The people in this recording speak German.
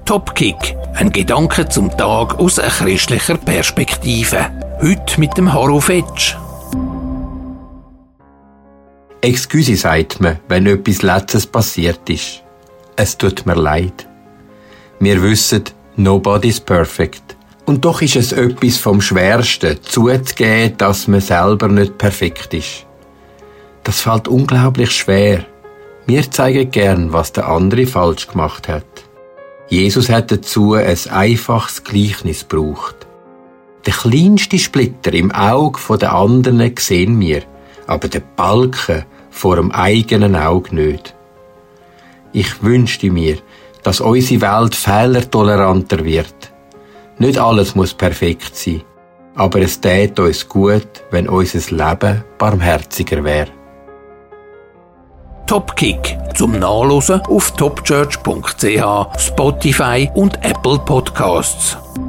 Topkick, ein Gedanke zum Tag aus einer christlicher Perspektive. Heute mit dem Harro Fetsch. Excuse sagt man, wenn etwas Letztes passiert ist. Es tut mir leid. Wir wissen, nobody's perfect. Und doch ist es etwas vom Schwersten, zuzugeben, dass man selber nicht perfekt ist. Das fällt unglaublich schwer. Wir zeigen gern, was der andere falsch gemacht hat. Jesus hat dazu ein einfaches Gleichnis gebraucht. Der kleinste Splitter im Auge der anderen sehen wir, aber der Balken vor dem eigenen Auge nicht. Ich wünschte mir, dass unsere Welt fehlertoleranter wird. Nicht alles muss perfekt sein, aber es täte uns gut, wenn unser Leben barmherziger wäre. Topkick zum Nachlesen auf topchurch.ch, Spotify und Apple Podcasts.